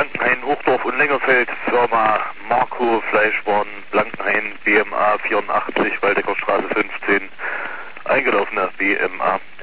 Blankenhain, Hochdorf und Längerfeld, Firma Marco Fleischborn, Blankenhain, BMA 84, Waldecker Straße 15, eingelaufener BMA.